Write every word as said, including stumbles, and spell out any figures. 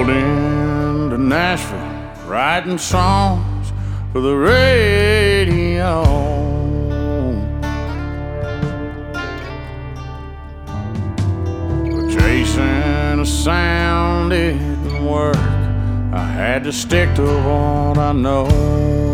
rolled into Nashville, writing songs for the radio. But chasing a sound didn't work. I had to stick to what I know.